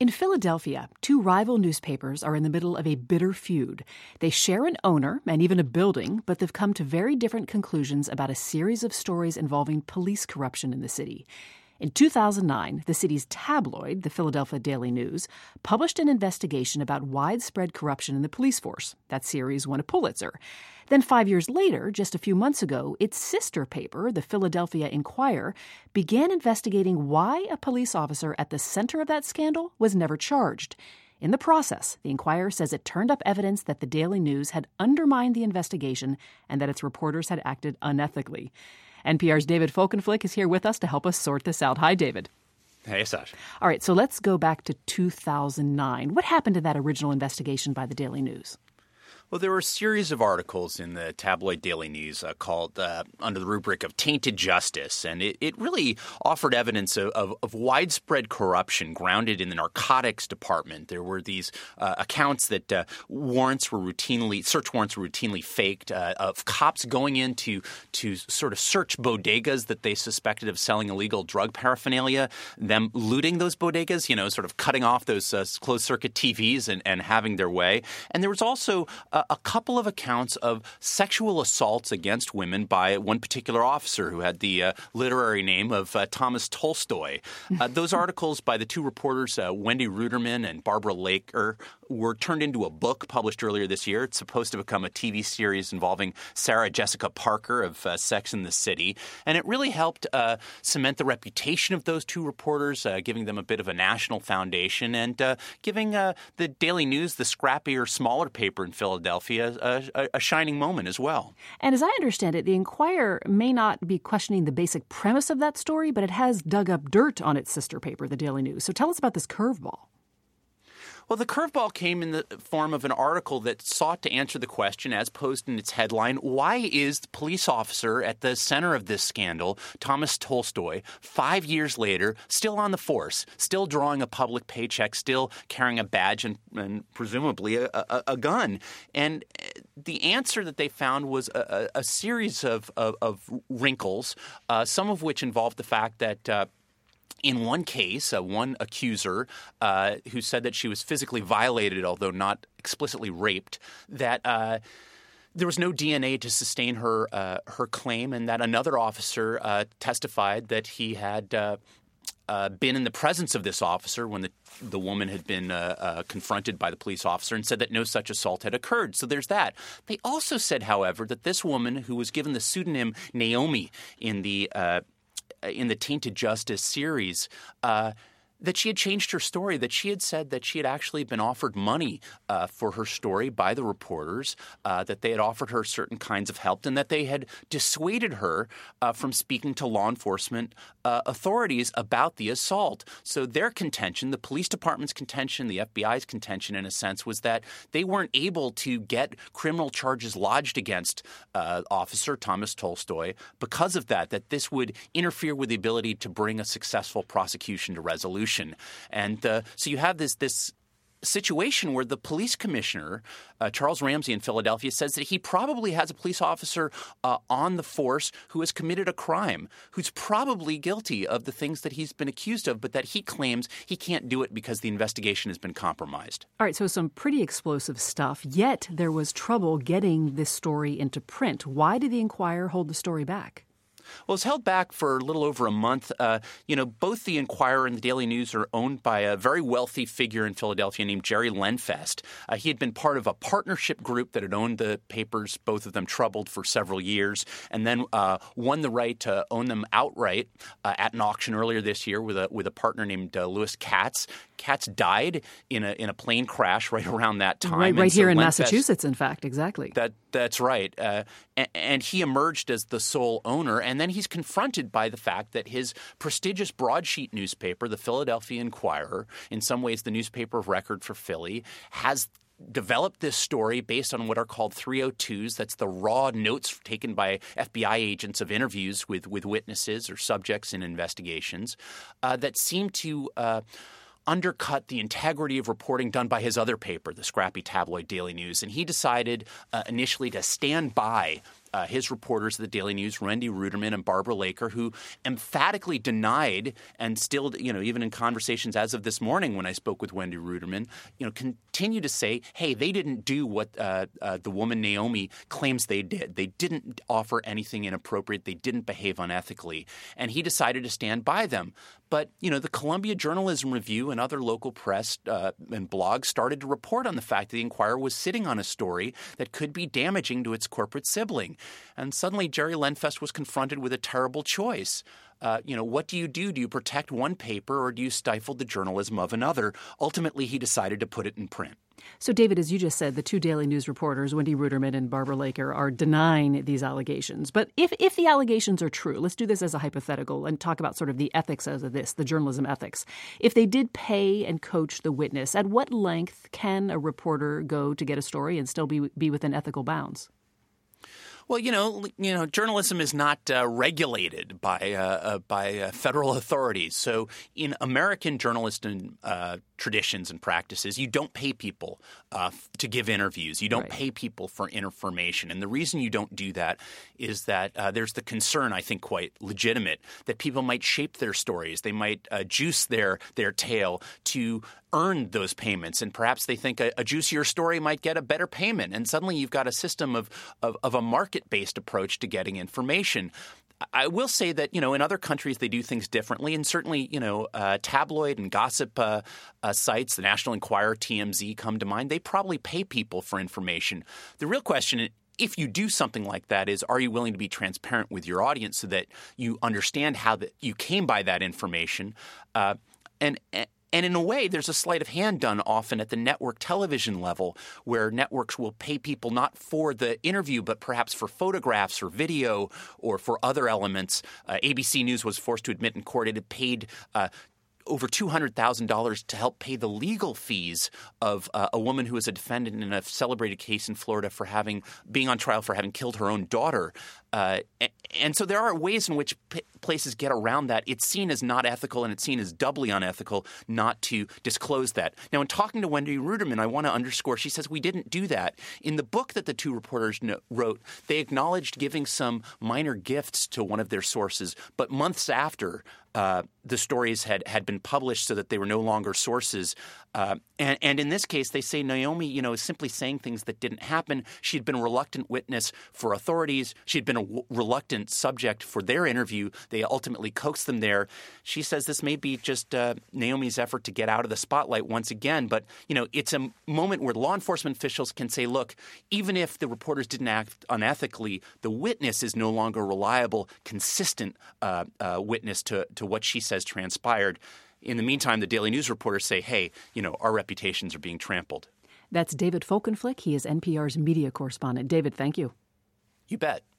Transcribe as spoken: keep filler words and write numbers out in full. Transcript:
In Philadelphia, two rival newspapers are in the middle of a bitter feud. They share an owner and even a building, but they've come to very different conclusions about a series of stories involving police corruption in the city. In two thousand nine, the city's tabloid, the Philadelphia Daily News, published an investigation about widespread corruption in the police force. That series won a Pulitzer. Then five years later, just a few months ago, its sister paper, the Philadelphia Inquirer, began investigating why a police officer at the center of that scandal was never charged. In the process, the Inquirer says it turned up evidence that the Daily News had undermined the investigation and that its reporters had acted unethically. N P R's David Folkenflik is here with us to help us sort this out. Hi, David. Hey, Sash. All right, so let's go back to two thousand nine. What happened to that original investigation by the Daily News? Well, there were a series of articles in the tabloid Daily News uh, called uh, under the rubric of tainted justice, and it, it really offered evidence of, of, of widespread corruption grounded in the narcotics department. There were these uh, accounts that uh, warrants were routinely – search warrants were routinely faked, uh, of cops going in to, to sort of search bodegas that they suspected of selling illegal drug paraphernalia, them looting those bodegas, you know, sort of cutting off those uh, closed-circuit T Vs and, and having their way. And there was also uh, a couple of accounts of sexual assaults against women by one particular officer who had the uh, literary name of uh, Thomas Tolstoy. Uh, those articles by the two reporters, uh, Wendy Ruderman and Barbara Laker, were turned into a book published earlier this year. It's supposed to become a T V series involving Sarah Jessica Parker of uh, Sex and the City. And it really helped uh, cement the reputation of those two reporters, uh, giving them a bit of a national foundation and uh, giving uh, the Daily News, the scrappier, smaller paper in Philadelphia, a, a, a shining moment as well. And as I understand it, the Inquirer may not be questioning the basic premise of that story, but it has dug up dirt on its sister paper, the Daily News. So tell us about this curveball. Well, the curveball came in the form of an article that sought to answer the question, as posed in its headline, why is the police officer at the center of this scandal, Thomas Tolstoy, five years later, still on the force, still drawing a public paycheck, still carrying a badge and, and presumably a, a, a gun? And the answer that they found was a, a, a series of, of, of wrinkles, uh, some of which involved the fact that uh, in one case, uh, one accuser uh, who said that she was physically violated, although not explicitly raped, that uh, there was no D N A to sustain her uh, her claim, and that another officer uh, testified that he had uh, uh, been in the presence of this officer when the the woman had been uh, uh, confronted by the police officer and said that no such assault had occurred. So there's that. They also said, however, that this woman, who was given the pseudonym Naomi in the uh, in the Tainted Justice series, uh, that she had changed her story, that she had said that she had actually been offered money uh, for her story by the reporters, uh, that they had offered her certain kinds of help, and that they had dissuaded her uh, from speaking to law enforcement uh, authorities about the assault. So their contention, the police department's contention, the F B I's contention in a sense, was that they weren't able to get criminal charges lodged against uh, Officer Thomas Tolstoy because of that, that this would interfere with the ability to bring a successful prosecution to resolution. And uh, so you have this this situation where the police commissioner, uh, Charles Ramsey in Philadelphia, says that he probably has a police officer uh, on the force who has committed a crime, who's probably guilty of the things that he's been accused of, but that he claims he can't do it because the investigation has been compromised. All right, so some pretty explosive stuff, yet there was trouble getting this story into print. Why did the Inquirer hold the story back? Well, it's held back for a little over a month. Uh, you know, both the Inquirer and the Daily News are owned by a very wealthy figure in Philadelphia named Jerry Lenfest. Uh, he had been part of a partnership group that had owned the papers, both of them troubled for several years, and then uh, won the right to own them outright uh, at an auction earlier this year with a with a partner named uh, Lewis Katz. Katz died in a in a plane crash right around that time. Right, right so here in Lenfest, Massachusetts, in fact, exactly. That that's right. Uh, and, and he emerged as the sole owner, and then he's confronted by the fact that his prestigious broadsheet newspaper, the Philadelphia Inquirer, in some ways the newspaper of record for Philly, has developed this story based on what are called three oh twos. That's the raw notes taken by F B I agents of interviews with, with witnesses or subjects in investigations uh, that seem to uh, undercut the integrity of reporting done by his other paper, the scrappy tabloid Daily News. And he decided uh, initially to stand by uh, his reporters at the Daily News, Wendy Ruderman and Barbara Laker, who emphatically denied and still, you know, even in conversations as of this morning when I spoke with Wendy Ruderman, you know, continue to say, hey, they didn't do what uh, uh, the woman Naomi claims they did. They didn't offer anything inappropriate. They didn't behave unethically. And he decided to stand by them. But, you know, the Columbia Journalism Review and other local press uh, and blogs started to report on the fact that the Inquirer was sitting on a story that could be damaging to its corporate sibling. And suddenly Jerry Lenfest was confronted with a terrible choice. Uh, you know, what do you do? Do you protect one paper or do you stifle the journalism of another? Ultimately, he decided to put it in print. So, David, as you just said, the two Daily News reporters, Wendy Ruderman and Barbara Laker, are denying these allegations. But if, if the allegations are true, let's do this as a hypothetical and talk about sort of the ethics of this, the journalism ethics. If they did pay and coach the witness, at what length can a reporter go to get a story and still be be within ethical bounds? Well, you know, you know, journalism is not uh, regulated by uh, uh, by uh, federal authorities. So, in American journalism uh, traditions and practices, you don't pay people uh, f- to give interviews. You don't right. pay people for information, and the reason you don't do that is that uh, there's the concern, I think, quite legitimate, that people might shape their stories. They might uh, juice their their tale to earn those payments, and perhaps they think a, a juicier story might get a better payment, and suddenly you've got a system of of, of a market-based approach to getting information. I will say that, you know, in other countries they do things differently, and certainly, you know, uh, tabloid and gossip uh, uh, sites, the National Enquirer, T M Z come to mind. They probably pay people for information. The real question, if you do something like that, is are you willing to be transparent with your audience so that you understand how that you came by that information? Uh, and, and And in a way, there's a sleight of hand done often at the network television level where networks will pay people not for the interview but perhaps for photographs or video or for other elements. Uh, A B C News was forced to admit in court it had paid uh, over two hundred thousand dollars to help pay the legal fees of uh, a woman who was a defendant in a celebrated case in Florida for having being on trial for having killed her own daughter. Uh, and so there are ways in which p- places get around that. It's seen as not ethical, and it's seen as doubly unethical not to disclose that. Now, in talking to Wendy Ruderman, I want to underscore, she says we didn't do that. In the book that the two reporters no- wrote, they acknowledged giving some minor gifts to one of their sources, but months after uh, the stories had, had been published so that they were no longer sources. Uh, and, and in this case, they say Naomi, you know, is simply saying things that didn't happen. She'd been a reluctant witness for authorities. She'd been a w- reluctant subject for their interview. They ultimately coaxed them there. She says this may be just uh, Naomi's effort to get out of the spotlight once again. But, you know, it's a moment where law enforcement officials can say, look, even if the reporters didn't act unethically, the witness is no longer a reliable, consistent uh, uh, witness to, to what she says transpired. In the meantime, the Daily News reporters say, hey, you know, our reputations are being trampled. That's David Folkenflik. He is N P R's media correspondent. David, thank you. You bet.